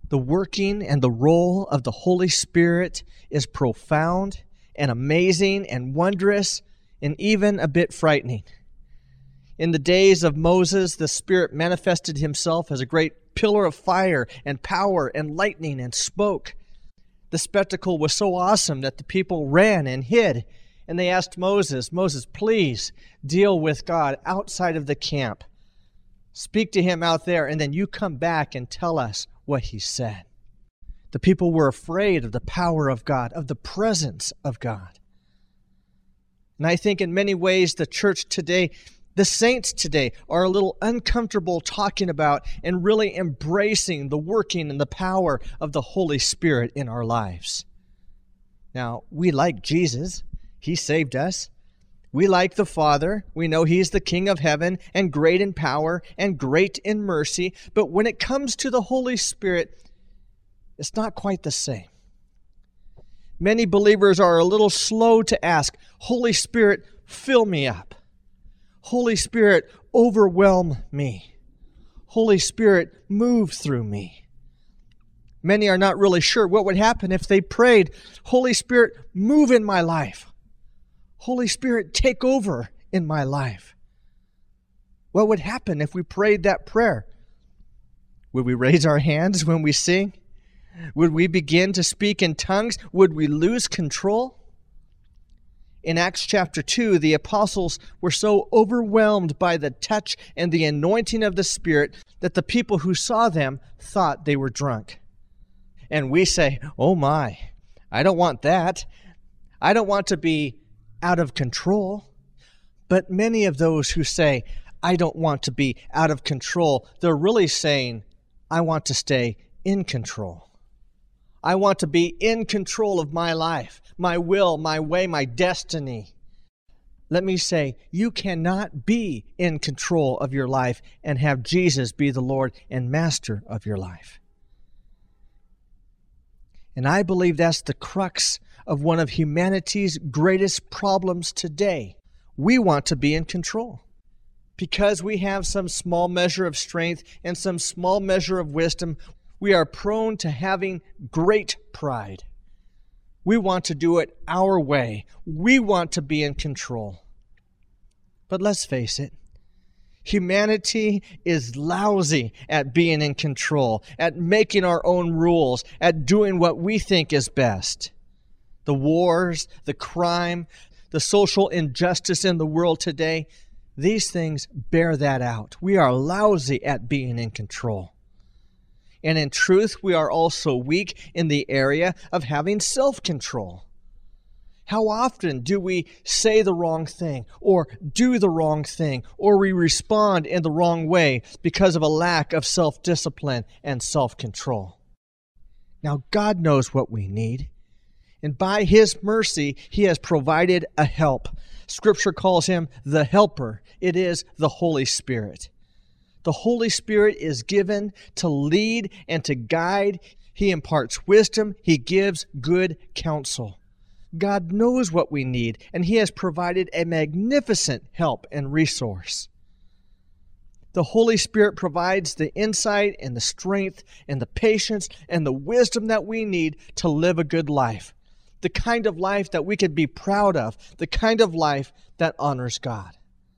The working and the role of the Holy Spirit is profound and amazing and wondrous and even a bit frightening. In the days of Moses, the Spirit manifested himself as a great pillar of fire and power and lightning and spoke. The spectacle was so awesome that the people ran and hid, and they asked Moses, "Moses, please deal with God outside of the camp. Speak to him out there, and then you come back and tell us what he said." The people were afraid of the power of God, of the presence of God. And I think in many ways the church today, the saints today, are a little uncomfortable talking about and really embracing the working and the power of the Holy Spirit in our lives. Now, we like Jesus. He saved us. We like the Father. We know He's the King of heaven and great in power and great in mercy. But when it comes to the Holy Spirit, it's not quite the same. Many believers are a little slow to ask, "Holy Spirit, fill me up. Holy Spirit, overwhelm me. Holy Spirit, move through me." Many are not really sure what would happen if they prayed, "Holy Spirit, move in my life. Holy Spirit, take over in my life." What would happen if we prayed that prayer? Would we raise our hands when we sing? Would we begin to speak in tongues? Would we lose control? In Acts chapter 2, the apostles were so overwhelmed by the touch and the anointing of the Spirit that the people who saw them thought they were drunk. And we say, "Oh my, I don't want that. I don't want to be out of control." But many of those who say, "I don't want to be out of control," they're really saying, "I want to stay in control. I want to be in control of my life, my will, my way, my destiny." Let me say, you cannot be in control of your life and have Jesus be the Lord and Master of your life. And I believe that's the crux of one of humanity's greatest problems today. We want to be in control. Because we have some small measure of strength and some small measure of wisdom, we are prone to having great pride. We want to do it our way. We want to be in control. But let's face it, humanity is lousy at being in control, at making our own rules, at doing what we think is best. The wars, the crime, the social injustice in the world today, these things bear that out. We are lousy at being in control. And in truth, we are also weak in the area of having self-control. How often do we say the wrong thing or do the wrong thing or we respond in the wrong way because of a lack of self-discipline and self-control? Now, God knows what we need. And by His mercy, He has provided a help. Scripture calls Him the Helper. It is the Holy Spirit. The Holy Spirit is given to lead and to guide. He imparts wisdom. He gives good counsel. God knows what we need, and He has provided a magnificent help and resource. The Holy Spirit provides the insight and the strength and the patience and the wisdom that we need to live a good life. The kind of life that we could be proud of. The kind of life that honors God.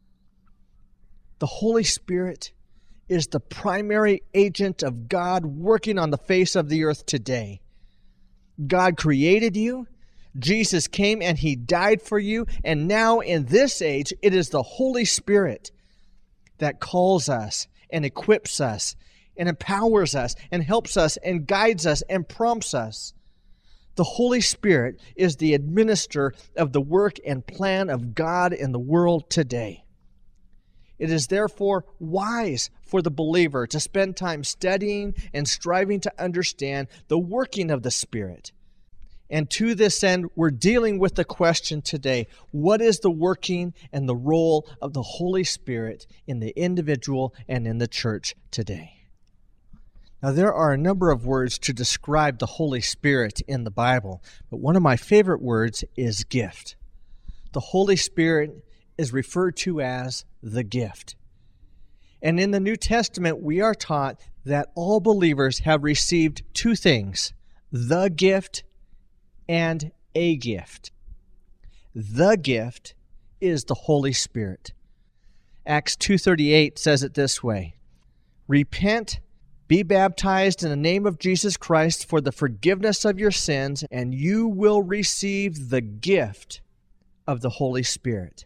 The Holy Spirit is the primary agent of God working on the face of the earth today. God created you. Jesus came and He died for you. And now in this age, it is the Holy Spirit that calls us and equips us and empowers us and helps us and guides us and prompts us. The Holy Spirit is the administrator of the work and plan of God in the world today. It is therefore wise for the believer to spend time studying and striving to understand the working of the Spirit. And to this end, we're dealing with the question today, what is the working and the role of the Holy Spirit in the individual and in the church today? Now, there are a number of words to describe the Holy Spirit in the Bible, but one of my favorite words is gift. The Holy Spirit is referred to as the gift. And in the New Testament, we are taught that all believers have received two things: the gift and a gift. The gift is the Holy Spirit. Acts 2:38 says it this way: "Repent, be baptized in the name of Jesus Christ for the forgiveness of your sins, and you will receive the gift of the Holy Spirit."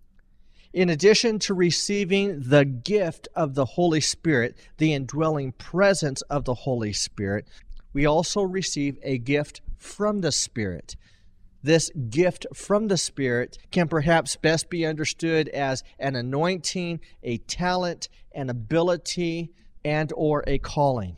In addition to receiving the gift of the Holy Spirit, the indwelling presence of the Holy Spirit, we also receive a gift from the Spirit. This gift from the Spirit can perhaps best be understood as an anointing, a talent, an ability, and or a calling.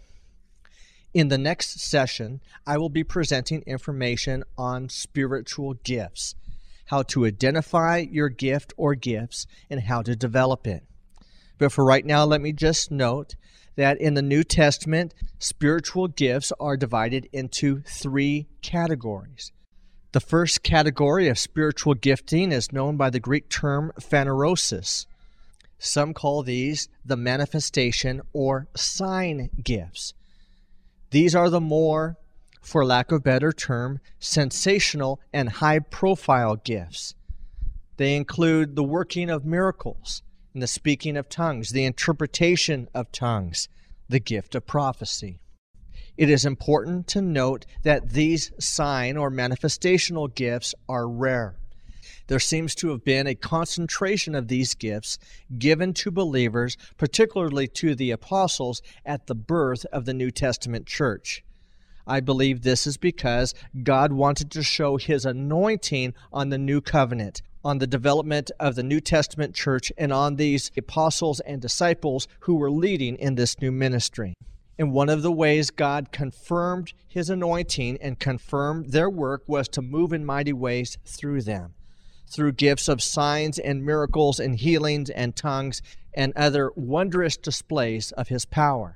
In the next session, I will be presenting information on spiritual gifts, how to identify your gift or gifts, and how to develop it. But for right now, let me just note that in the New Testament, spiritual gifts are divided into three categories. The first category of spiritual gifting is known by the Greek term phanerosis. Some call these the manifestation or sign gifts. These are the more, for lack of a better term, sensational and high-profile gifts. They include the working of miracles, and the speaking of tongues, the interpretation of tongues, the gift of prophecy. It is important to note that these sign or manifestational gifts are rare. There seems to have been a concentration of these gifts given to believers, particularly to the apostles, at the birth of the New Testament church. I believe this is because God wanted to show His anointing on the new covenant, on the development of the New Testament church, and on these apostles and disciples who were leading in this new ministry. And one of the ways God confirmed His anointing and confirmed their work was to move in mighty ways through them, through gifts of signs and miracles and healings and tongues and other wondrous displays of His power.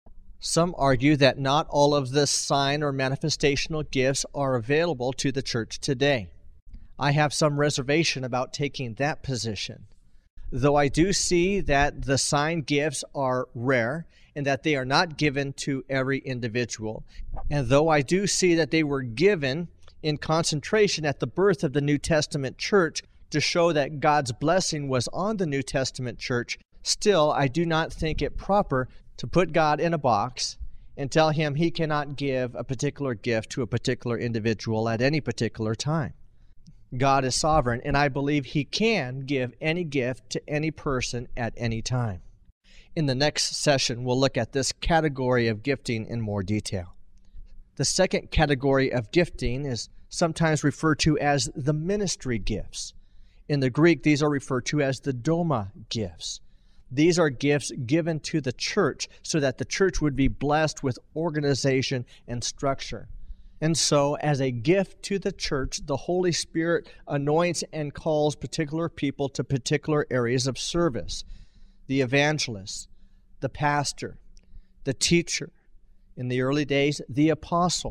Some argue that not all of the sign or manifestational gifts are available to the church today. I have some reservation about taking that position. Though I do see that the sign gifts are rare and that they are not given to every individual, and though I do see that they were given in concentration at the birth of the New Testament church to show that God's blessing was on the New Testament church, still I do not think it proper to put God in a box and tell Him He cannot give a particular gift to a particular individual at any particular time. God is sovereign, and I believe He can give any gift to any person at any time. In the next session, we'll look at this category of gifting in more detail. The second category of gifting is sometimes referred to as the ministry gifts. In the Greek, these are referred to as the doma gifts. These are gifts given to the church so that the church would be blessed with organization and structure. And so, as a gift to the church, the Holy Spirit anoints and calls particular people to particular areas of service. The evangelist, the pastor, the teacher, in the early days, the apostle.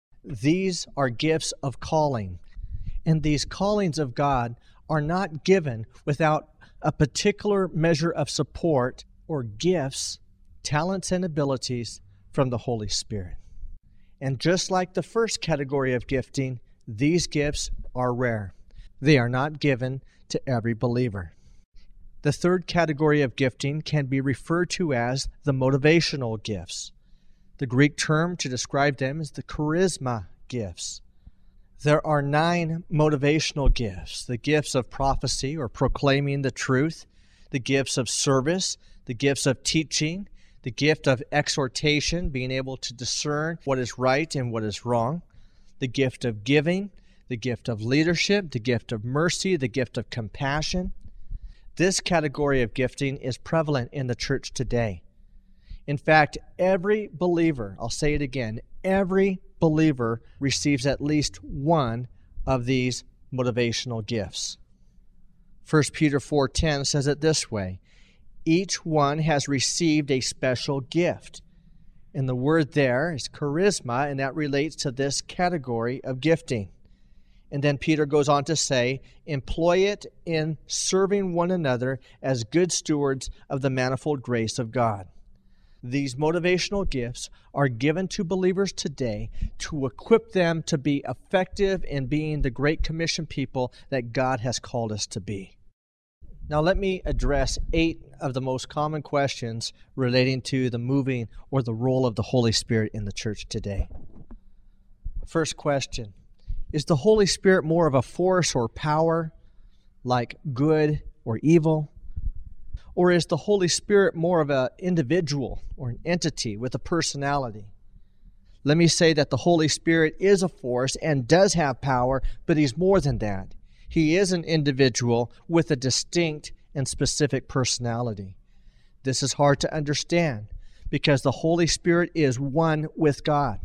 These are gifts of calling. And these callings of God are not given without a particular measure of support or gifts, talents, and abilities from the Holy Spirit. And just like the first category of gifting, these gifts are rare. They are not given to every believer. The third category of gifting can be referred to as the motivational gifts. The Greek term to describe them is the charisma gifts. There are 9 motivational gifts: the gifts of prophecy or proclaiming the truth, the gifts of service, the gifts of teaching, the gift of exhortation, being able to discern what is right and what is wrong, the gift of giving, the gift of leadership, the gift of mercy, the gift of compassion. This category of gifting is prevalent in the church today. In fact, every believer, I'll say it again, every believer receives at least one of these motivational gifts. 1 Peter 4:10 says it this way: each one has received a special gift. And the word there is charisma, and that relates to this category of gifting. And then Peter goes on to say, employ it in serving one another as good stewards of the manifold grace of God. These motivational gifts are given to believers today to equip them to be effective in being the Great Commission people that God has called us to be. Now let me address 8 of the most common questions relating to the moving or the role of the Holy Spirit in the church today. First question, is the Holy Spirit more of a force or power, like good or evil? Or is the Holy Spirit more of an individual or an entity with a personality? Let me say that the Holy Spirit is a force and does have power, but He's more than that. He is an individual with a distinct and specific personality. This is hard to understand because the Holy Spirit is one with God.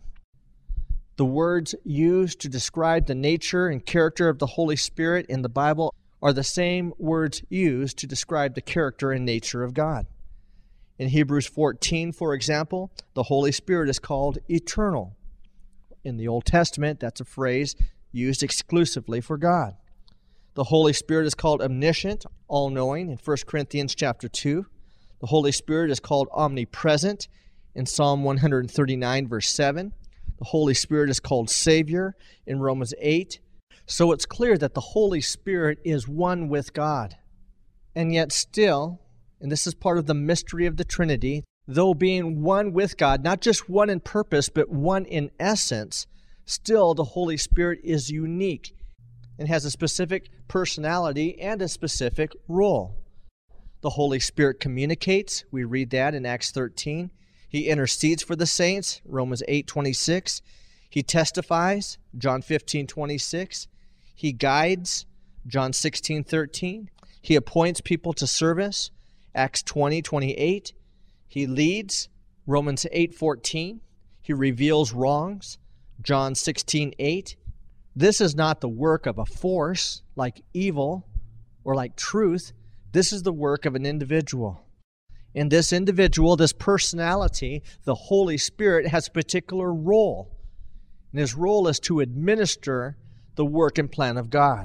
The words used to describe the nature and character of the Holy Spirit in the Bible are the same words used to describe the character and nature of God. In Hebrews 14, for example, the Holy Spirit is called eternal. In the Old Testament, that's a phrase used exclusively for God. The Holy Spirit is called omniscient, all-knowing, in 1 Corinthians chapter 2. The Holy Spirit is called omnipresent in Psalm 139, verse 7. The Holy Spirit is called Savior in Romans 8. So it's clear that the Holy Spirit is one with God. And yet still, and this is part of the mystery of the Trinity, though being one with God, not just one in purpose, but one in essence, still the Holy Spirit is unique and has a specific personality and a specific role. The Holy Spirit communicates. We read that in Acts 13. He intercedes for the saints, Romans 8:26. He testifies, John 15:26. He guides, John 16:13. He appoints people to service, Acts 20:28. He leads, Romans 8:14. He reveals wrongs, John 16:8. This is not the work of a force like evil or like truth. This is the work of an individual. In this individual, this personality, the Holy Spirit has a particular role. And His role is to administer the work and plan of God.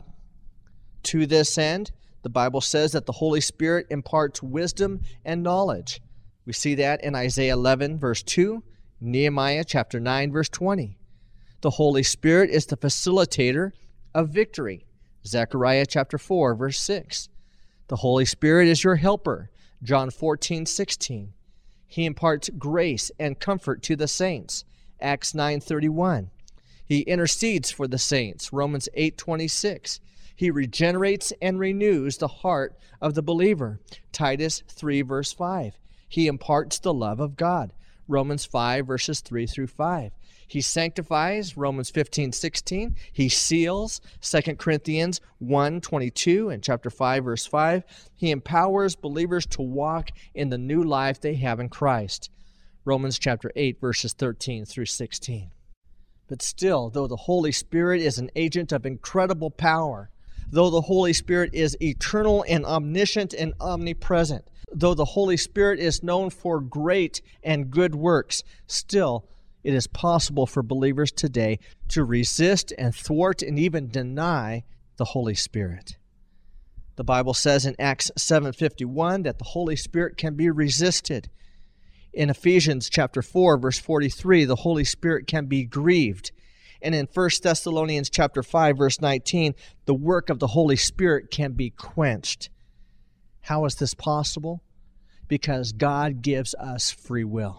To this end, the Bible says that the Holy Spirit imparts wisdom and knowledge. We see that in Isaiah 11, verse 2, Nehemiah chapter 9, verse 20. The Holy Spirit is the facilitator of victory. Zechariah chapter 4, verse 6. The Holy Spirit is your helper. John 14:16. He imparts grace and comfort to the saints. Acts 9:31. He intercedes for the saints. Romans 8:26. He regenerates and renews the heart of the believer. Titus 3, verse 5. He imparts the love of God. Romans 5, verses 3 through 5. He sanctifies, Romans 15:16. He seals, 2 Corinthians 1:22 and chapter 5, verse 5. He empowers believers to walk in the new life they have in Christ. Romans chapter 8, verses 13 through 16. But still, though the Holy Spirit is an agent of incredible power, though the Holy Spirit is eternal and omniscient and omnipresent, though the Holy Spirit is known for great and good works, still it is possible for believers today to resist and thwart and even deny the Holy Spirit. The Bible says in Acts 7:51 that the Holy Spirit can be resisted. In Ephesians chapter 4, verse 43, the Holy Spirit can be grieved. And in 1 Thessalonians chapter 5, verse 19, the work of the Holy Spirit can be quenched. How is this possible? Because God gives us free will.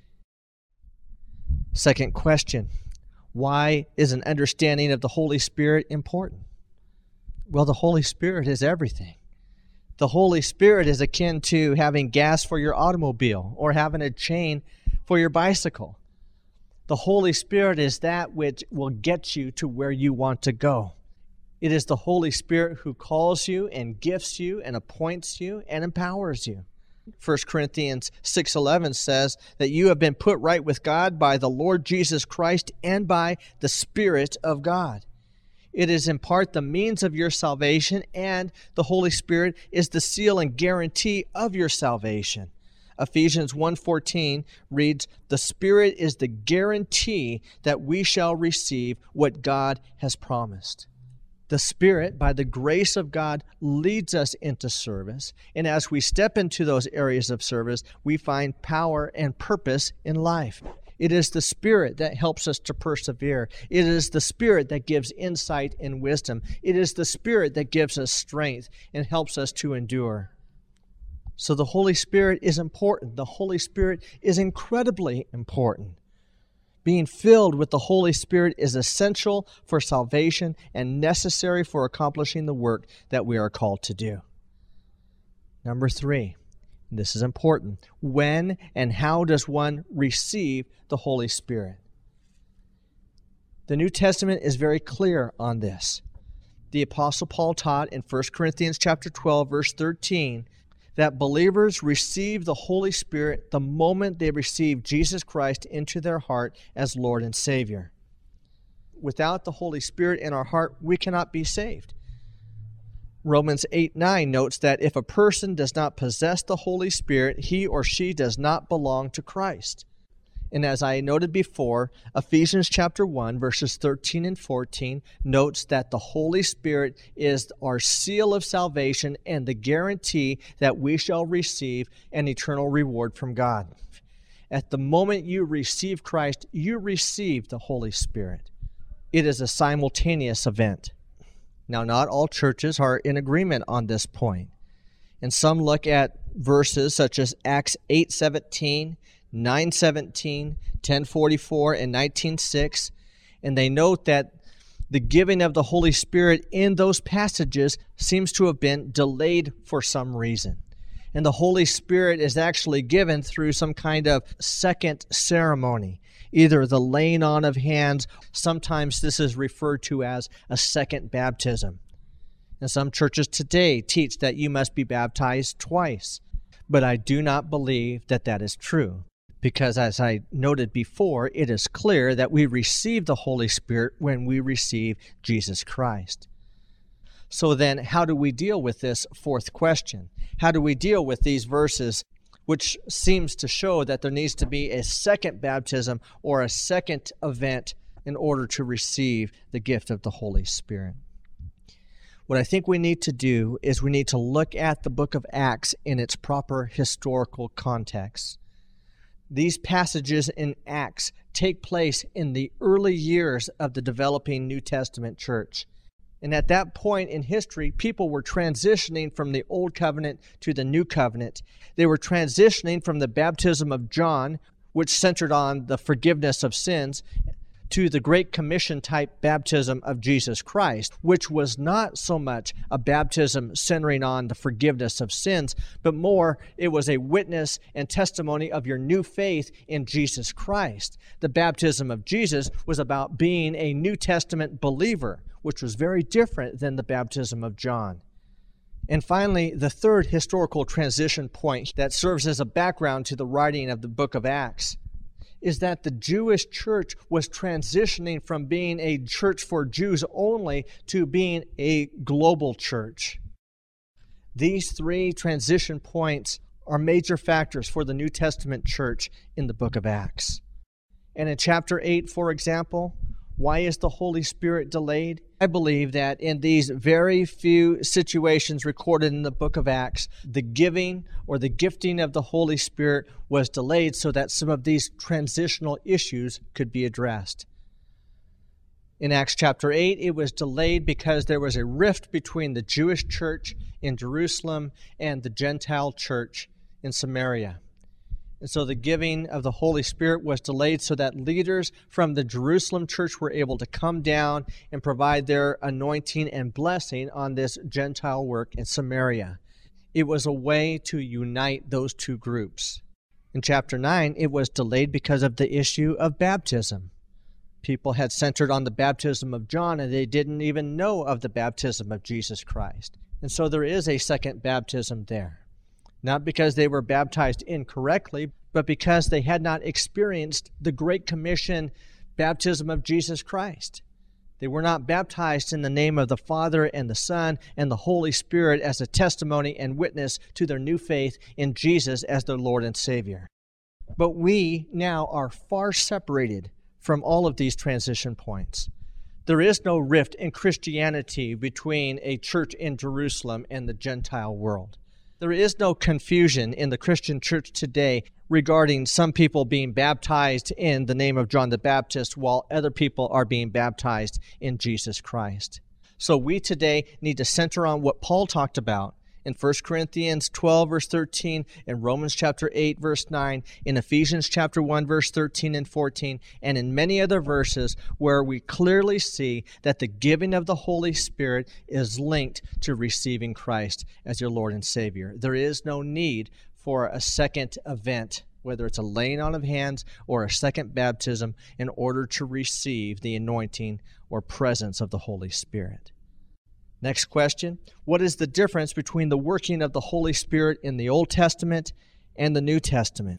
Second question, why is an understanding of the Holy Spirit important? Well, the Holy Spirit is everything. The Holy Spirit is akin to having gas for your automobile or having a chain for your bicycle. The Holy Spirit is that which will get you to where you want to go. It is the Holy Spirit who calls you and gifts you and appoints you and empowers you. 1 Corinthians 6:11 says that you have been put right with God by the Lord Jesus Christ and by the Spirit of God. It is in part the means of your salvation, and the Holy Spirit is the seal and guarantee of your salvation. Ephesians 1:14 reads, "The Spirit is the guarantee that we shall receive what God has promised." The Spirit, by the grace of God, leads us into service. And as we step into those areas of service, we find power and purpose in life. It is the Spirit that helps us to persevere. It is the Spirit that gives insight and wisdom. It is the Spirit that gives us strength and helps us to endure. So the Holy Spirit is important. The Holy Spirit is incredibly important. Being filled with the Holy Spirit is essential for salvation and necessary for accomplishing the work that we are called to do. Number 3, this is important. When and how does one receive the Holy Spirit? The New Testament is very clear on this. The Apostle Paul taught in 1 Corinthians chapter 12, verse 13, that believers receive the Holy Spirit the moment they receive Jesus Christ into their heart as Lord and Savior. Without the Holy Spirit in our heart, we cannot be saved. Romans 8:9 notes that if a person does not possess the Holy Spirit, he or she does not belong to Christ. And as I noted before, Ephesians chapter 1, verses 13 and 14 notes that the Holy Spirit is our seal of salvation and the guarantee that we shall receive an eternal reward from God. At the moment you receive Christ, you receive the Holy Spirit. It is a simultaneous event. Now, not all churches are in agreement on this point. And some look at verses such as Acts 8:17, 9:17, 10:44, and 19:6, and they note that the giving of the Holy Spirit in those passages seems to have been delayed for some reason. And the Holy Spirit is actually given through some kind of second ceremony, either the laying on of hands. Sometimes this is referred to as a second baptism. And some churches today teach that you must be baptized twice. But I do not believe that that is true. Because as I noted before, it is clear that we receive the Holy Spirit when we receive Jesus Christ. So then, how do we deal with this fourth question? How do we deal with these verses, which seems to show that there needs to be a second baptism or a second event in order to receive the gift of the Holy Spirit? What I think we need to do is we need to look at the book of Acts in its proper historical context. These passages in Acts take place in the early years of the developing New Testament church. And at that point in history, people were transitioning from the Old Covenant to the New Covenant. They were transitioning from the baptism of John, which centered on the forgiveness of sins, to the Great Commission type baptism of Jesus Christ, which was not so much a baptism centering on the forgiveness of sins, but more it was a witness and testimony of your new faith in Jesus Christ. The baptism of Jesus was about being a New Testament believer, which was very different than the baptism of John. And finally, the third historical transition point that serves as a background to the writing of the book of Acts is that the Jewish church was transitioning from being a church for Jews only to being a global church. These three transition points are major factors for the New Testament church in the book of Acts. And in chapter 8, for example, why is the Holy Spirit delayed? I believe that in these very few situations recorded in the book of Acts, the giving or the gifting of the Holy Spirit was delayed so that some of these transitional issues could be addressed. In Acts chapter 8, it was delayed because there was a rift between the Jewish church in Jerusalem and the Gentile church in Samaria. And so the giving of the Holy Spirit was delayed so that leaders from the Jerusalem church were able to come down and provide their anointing and blessing on this Gentile work in Samaria. It was a way to unite those two groups. In chapter 9, it was delayed because of the issue of baptism. People had centered on the baptism of John, and they didn't even know of the baptism of Jesus Christ. And so there is a second baptism there. Not because they were baptized incorrectly, but because they had not experienced the Great Commission baptism of Jesus Christ. They were not baptized in the name of the Father and the Son and the Holy Spirit as a testimony and witness to their new faith in Jesus as their Lord and Savior. But we now are far separated from all of these transition points. There is no rift in Christianity between a church in Jerusalem and the Gentile world. There is no confusion in the Christian church today regarding some people being baptized in the name of John the Baptist while other people are being baptized in Jesus Christ. So we today need to center on what Paul talked about in 1 Corinthians 12, verse 13, in Romans chapter 8, verse 9, in Ephesians chapter 1, verse 13 and 14, and in many other verses where we clearly see that the giving of the Holy Spirit is linked to receiving Christ as your Lord and Savior. There is no need for a second event, whether it's a laying on of hands or a second baptism, in order to receive the anointing or presence of the Holy Spirit. Next question, what is the difference between the working of the Holy Spirit in the Old Testament and the New Testament?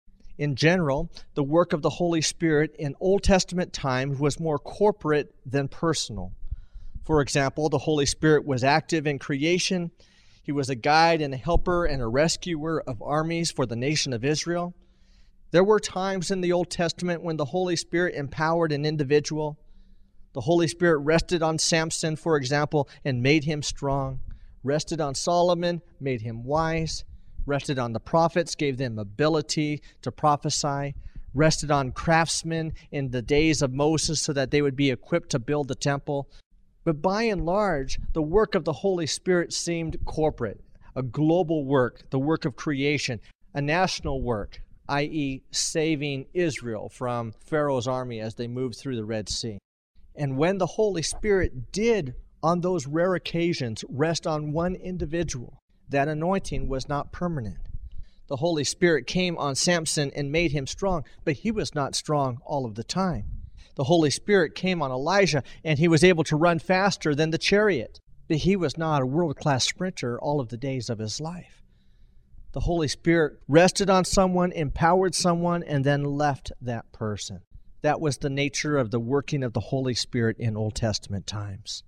In general, the work of the Holy Spirit in Old Testament times was more corporate than personal. For example, the Holy Spirit was active in creation. He was a guide and a helper and a rescuer of armies for the nation of Israel. There were times in the Old Testament when the Holy Spirit empowered an individual. The Holy Spirit rested on Samson, for example, and made him strong. Rested on Solomon, made him wise. Rested on the prophets, gave them ability to prophesy. Rested on craftsmen in the days of Moses so that they would be equipped to build the temple. But by and large, the work of the Holy Spirit seemed corporate, a global work, the work of creation, a national work, i.e., saving Israel from Pharaoh's army as they moved through the Red Sea. And when the Holy Spirit did, on those rare occasions, rest on one individual, that anointing was not permanent. The Holy Spirit came on Samson and made him strong, but he was not strong all of the time. The Holy Spirit came on Elijah, and he was able to run faster than the chariot, but he was not a world-class sprinter all of the days of his life. The Holy Spirit rested on someone, empowered someone, and then left that person. That was the nature of the working of the Holy Spirit in Old Testament times.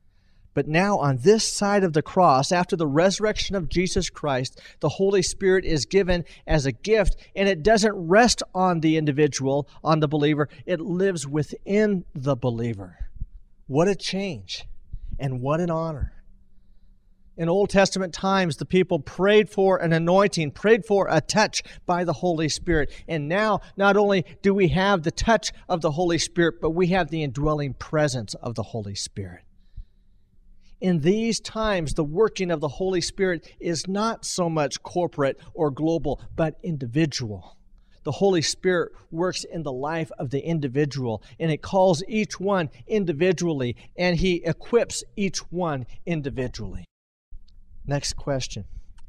But now on this side of the cross, after the resurrection of Jesus Christ, the Holy Spirit is given as a gift, and it doesn't rest on the individual, on the believer. It lives within the believer. What a change, and what an honor. In Old Testament times, the people prayed for an anointing, prayed for a touch by the Holy Spirit. And now, not only do we have the touch of the Holy Spirit, but we have the indwelling presence of the Holy Spirit. In these times, the working of the Holy Spirit is not so much corporate or global, but individual. The Holy Spirit works in the life of the individual, and it calls each one individually, and He equips each one individually. Next question.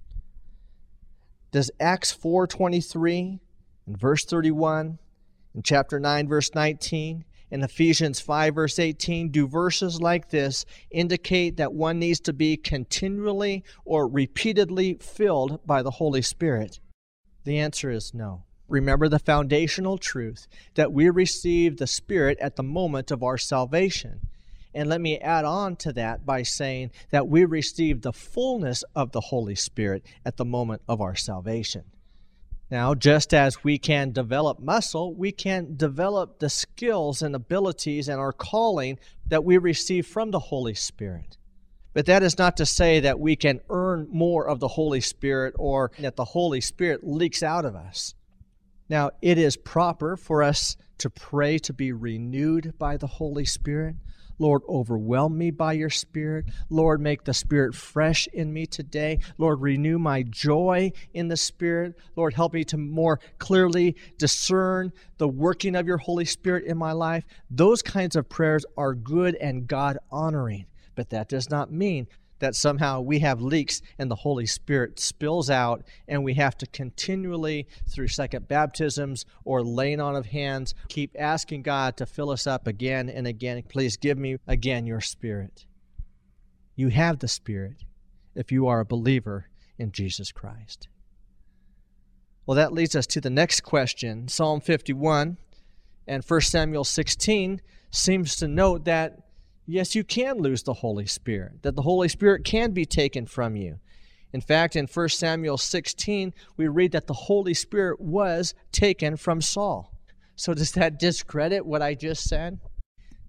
Does Acts 4:23 and verse 31, in chapter 9, verse 19, and Ephesians 5, verse 18, do verses like this indicate that one needs to be continually or repeatedly filled by the Holy Spirit? The answer is no. Remember the foundational truth that we receive the Spirit at the moment of our salvation. And let me add on to that by saying that we receive the fullness of the Holy Spirit at the moment of our salvation. Now, just as we can develop muscle, we can develop the skills and abilities and our calling that we receive from the Holy Spirit. But that is not to say that we can earn more of the Holy Spirit or that the Holy Spirit leaks out of us. Now, it is proper for us to pray to be renewed by the Holy Spirit. Lord, overwhelm me by your Spirit. Lord, make the Spirit fresh in me today. Lord, renew my joy in the Spirit. Lord, help me to more clearly discern the working of your Holy Spirit in my life. Those kinds of prayers are good and God-honoring, but that does not mean that somehow we have leaks and the Holy Spirit spills out and we have to continually, through second baptisms or laying on of hands, keep asking God to fill us up again and again. Please give me again your Spirit. You have the Spirit if you are a believer in Jesus Christ. Well, that leads us to the next question. Psalm 51 and 1 Samuel 16 seems to note that yes, you can lose the Holy Spirit, that the Holy Spirit can be taken from you. In fact, in 1 Samuel 16, we read that the Holy Spirit was taken from Saul. So does that discredit what I just said?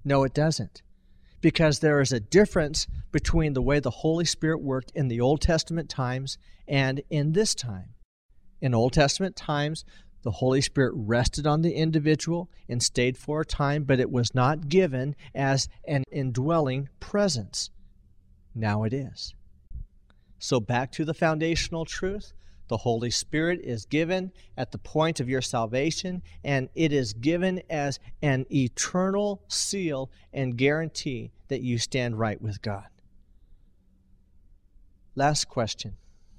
No, it doesn't. Because there is a difference between the way the Holy Spirit worked in the Old Testament times and in this time. In Old Testament times, the Holy Spirit rested on the individual and stayed for a time, but it was not given as an indwelling presence. Now it is. So back to the foundational truth. The Holy Spirit is given at the point of your salvation, and it is given as an eternal seal and guarantee that you stand right with God. Last question.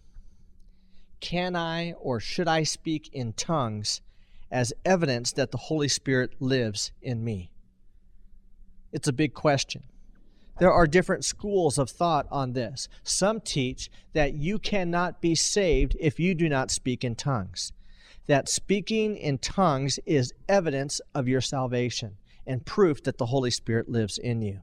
Can I or should I speak in tongues as evidence that the Holy Spirit lives in me? It's a big question. There are different schools of thought on this. Some teach that you cannot be saved if you do not speak in tongues. That speaking in tongues is evidence of your salvation and proof that the Holy Spirit lives in you.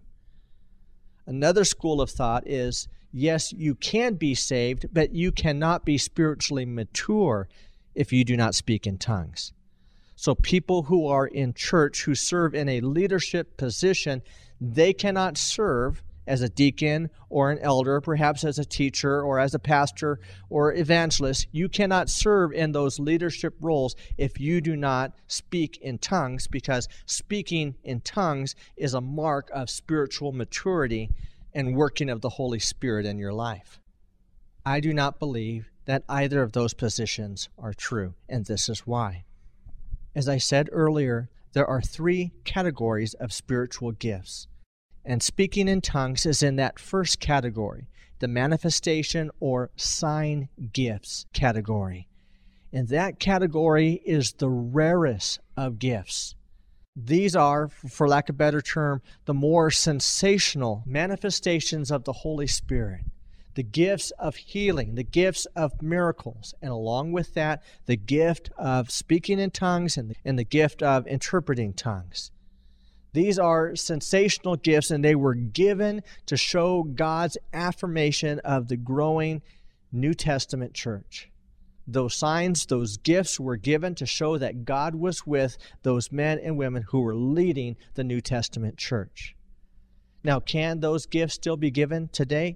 Another school of thought is, yes, you can be saved, but you cannot be spiritually mature if you do not speak in tongues. So people who are in church, who serve in a leadership position, they cannot serve as a deacon or an elder, perhaps as a teacher or as a pastor or evangelist. You cannot serve in those leadership roles if you do not speak in tongues, because speaking in tongues is a mark of spiritual maturity and working of the Holy Spirit in your life. I do not believe that either of those positions are true, and this is why. As I said earlier, there are 3 categories of spiritual gifts. And speaking in tongues is in that first category, the manifestation or sign gifts category. And that category is the rarest of gifts. These are, for lack of a better term, the more sensational manifestations of the Holy Spirit. The gifts of healing, the gifts of miracles, and along with that, the gift of speaking in tongues and the gift of interpreting tongues. These are sensational gifts, and they were given to show God's affirmation of the growing New Testament church. Those signs, those gifts were given to show that God was with those men and women who were leading the New Testament church. Now, can those gifts still be given today?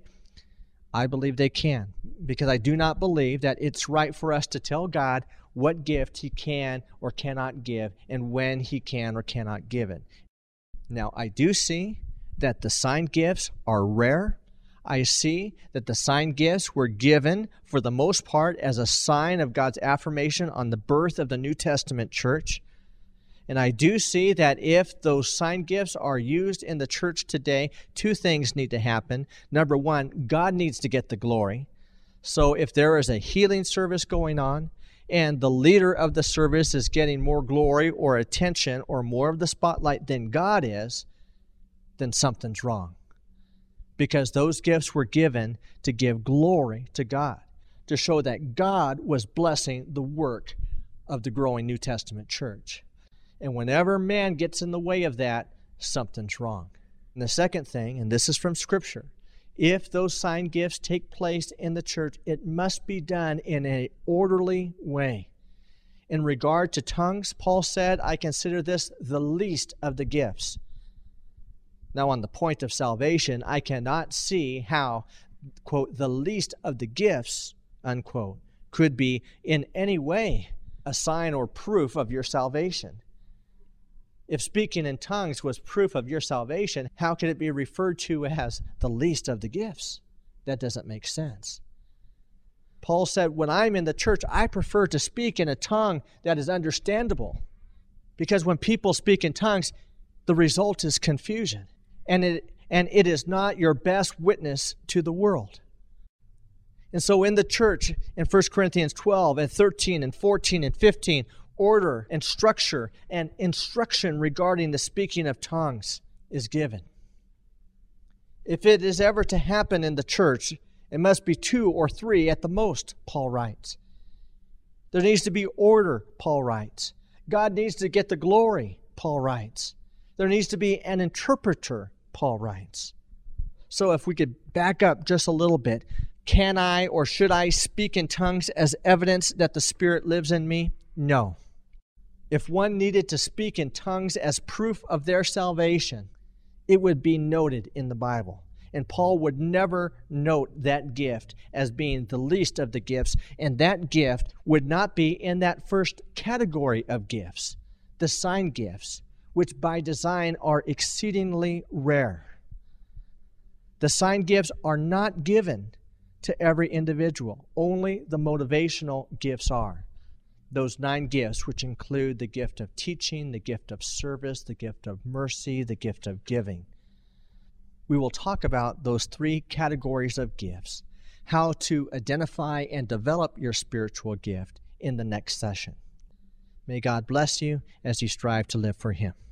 I believe they can, because I do not believe that it's right for us to tell God what gift He can or cannot give and when He can or cannot give it. Now, I do see that the sign gifts are rare. I see that the sign gifts were given, for the most part, as a sign of God's affirmation on the birth of the New Testament church. And I do see that if those sign gifts are used in the church today, 2 things need to happen. Number 1, God needs to get the glory. So if there is a healing service going on, and the leader of the service is getting more glory or attention or more of the spotlight than God is, then something's wrong. Because those gifts were given to give glory to God, to show that God was blessing the work of the growing New Testament church. And whenever man gets in the way of that, something's wrong. And the second thing, and this is from Scripture, if those sign gifts take place in the church, it must be done in an orderly way. In regard to tongues, Paul said, I consider this the least of the gifts. Now, on the point of salvation, I cannot see how, quote, the least of the gifts, unquote, could be in any way a sign or proof of your salvation. If speaking in tongues was proof of your salvation, how could it be referred to as the least of the gifts? That doesn't make sense. Paul said, when I'm in the church, I prefer to speak in a tongue that is understandable. Because when people speak in tongues, the result is confusion. And it is not your best witness to the world. And so in the church, in 1 Corinthians 12 and 13 and 14 and 15, order and structure and instruction regarding the speaking of tongues is given. If it is ever to happen in the church, it must be 2 or 3 at the most, Paul writes. There needs to be order, Paul writes. God needs to get the glory, Paul writes. There needs to be an interpreter, Paul writes. So if we could back up just a little bit, can I or should I speak in tongues as evidence that the Spirit lives in me? No. If one needed to speak in tongues as proof of their salvation, it would be noted in the Bible. And Paul would never note that gift as being the least of the gifts, and that gift would not be in that first category of gifts, the sign gifts, which by design are exceedingly rare. The sign gifts are not given to every individual. Only the motivational gifts are. Those 9 gifts, which include the gift of teaching, the gift of service, the gift of mercy, the gift of giving. We will talk about those 3 categories of gifts, how to identify and develop your spiritual gift in the next session. May God bless you as you strive to live for Him.